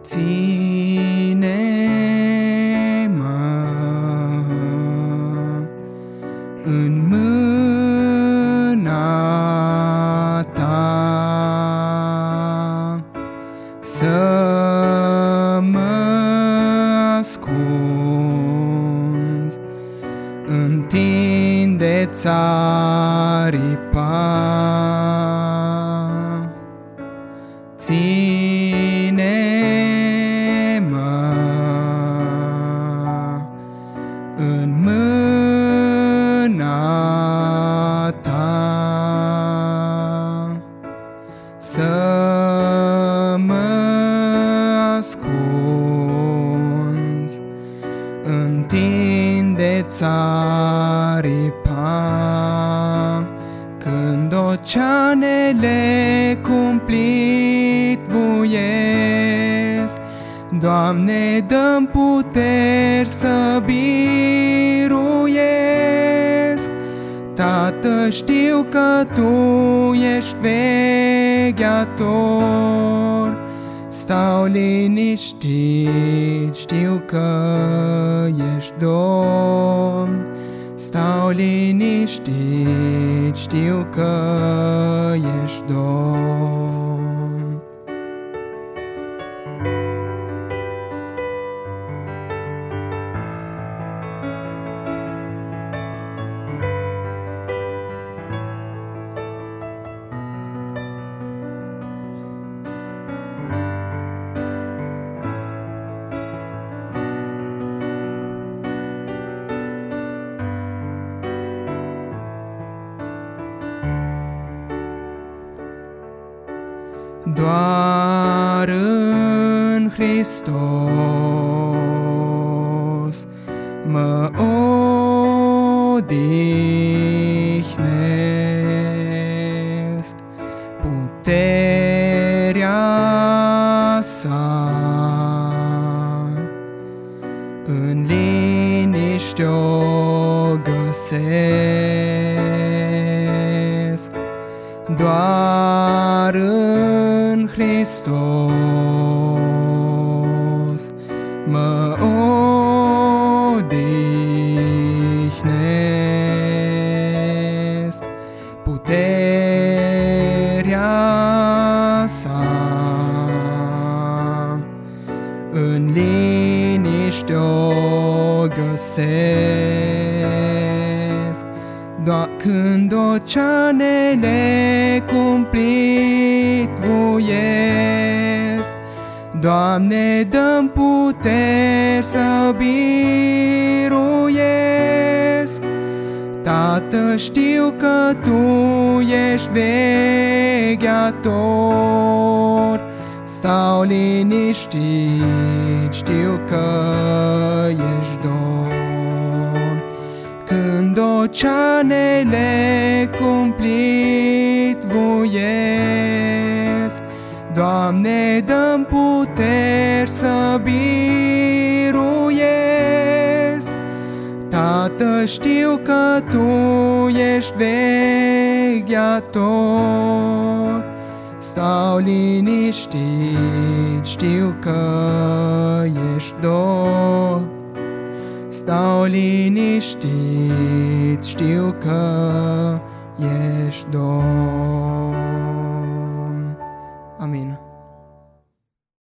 Ține-mă în mâna ta, să mă ascunzi, întinde-ți aripa. Ține-mă în mâna ta, să mă ascunzi, întinde-ți aripa. Când oceanele cumplit voiesc, Doamne, dă-mi puteri să biruiesc. Tată, știu că Tu ești vegheator, stau liniștit, știu că ești Domn. Stau liniștit, știu că ești Domn. Doar în Hristos mă odihnesc, puterea sa în liniște o găsesc. Doar în Hristos mă odihnesc, puterea sa în liniște o găsesc. Doar când oceanele cumplit voiesc, Doamne, dă-mi puteri să biruiesc. Tată, știu că Tu ești vegheator, stau liniștit, știu că ești Domn. Când oceanele cumplit voiesc, Doamne, dă-mi puteri să biruiesc. Tată, știu că Tu ești vegheator, stau liniștit, știu că ești Domn. Stau liniștit, știu că ești Domn.